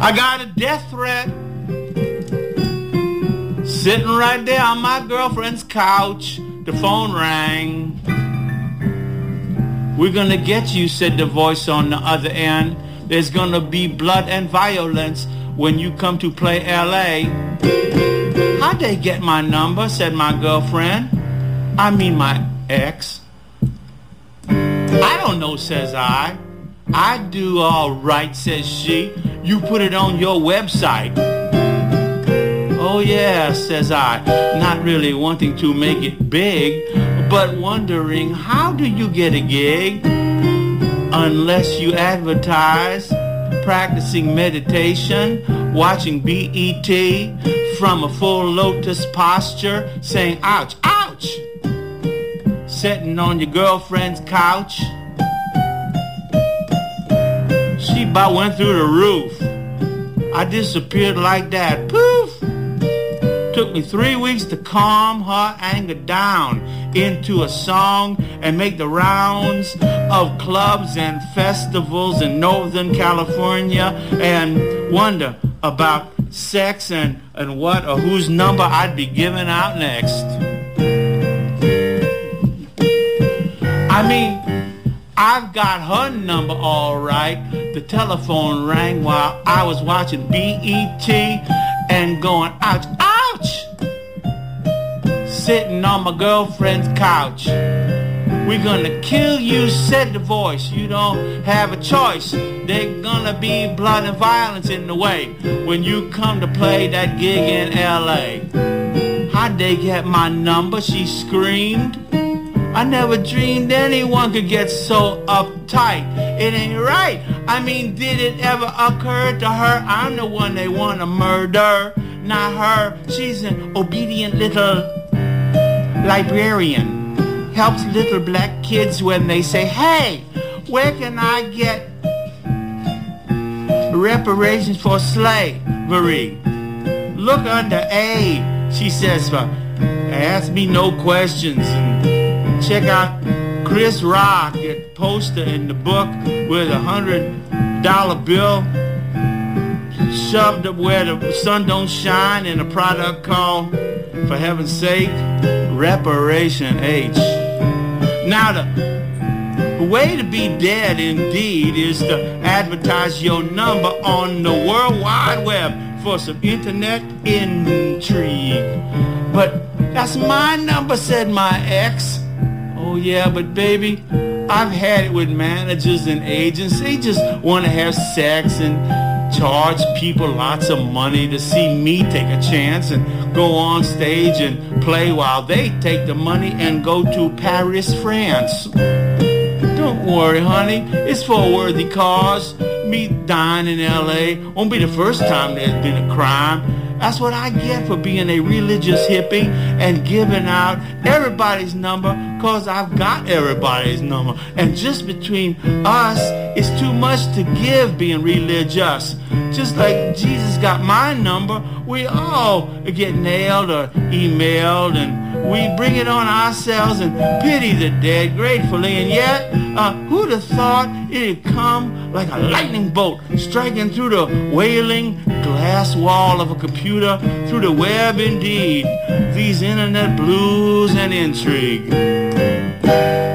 I got a death threat sitting right there on my girlfriend's couch. The phone rang. We're gonna get you, said the voice on the other end. There's gonna be blood and violence when you come to play LA. How'd they get my number, said my girlfriend. I mean my ex. I don't know, says I. I do all right, says she. You put it on your website. Oh yeah, says I, not really wanting to make it big, but wondering how do you get a gig unless you advertise, practicing meditation, watching BET from a full lotus posture, saying ouch, ouch, sitting on your girlfriend's couch. She about went through the roof. I disappeared like that, poof. Took me 3 weeks to calm her anger down into a song and make the rounds of clubs and festivals in Northern California and wonder about sex and what or whose number I'd be giving out next. I mean, I've got her number all right. The telephone rang while I was watching BET and going ouch, ouch, sitting on my girlfriend's couch. We're gonna kill you, said the voice. You don't have a choice. There's gonna be blood and violence in the way when you come to play that gig in LA. How'd they get my number, she screamed. I never dreamed anyone could get so uptight. It ain't right. I mean, did it ever occur to her I'm the one they want to murder? Not her. She's an obedient little librarian. Helps little black kids when they say, hey, where can I get reparations for slavery? Look under A, she says, ask me no questions. Check out Chris Rock, that poster in the book with $100 bill shoved up where the sun don't shine in a product called, for heaven's sake, Reparation H. Now the way to be dead indeed is to advertise your number on the World Wide Web for some internet intrigue. But that's my number, said my ex. Oh yeah, but baby, I've had it with managers and agents. They just want to have sex and charge people lots of money to see me take a chance and go on stage and play while they take the money and go to Paris, France. Don't worry, honey, it's for a worthy cause. Me dying in LA won't be the first time there's been a crime. That's what I get for being a religious hippie and giving out everybody's number, cause I've got everybody's number. And just between us, it's too much to give being religious. Just like Jesus got my number, we all get nailed or emailed, and we bring it on ourselves and pity the dead gratefully. And yet, who'd have thought it'd come like a lightning bolt striking through the wailing glass wall of a computer, through the web indeed, these internet blues and intrigue.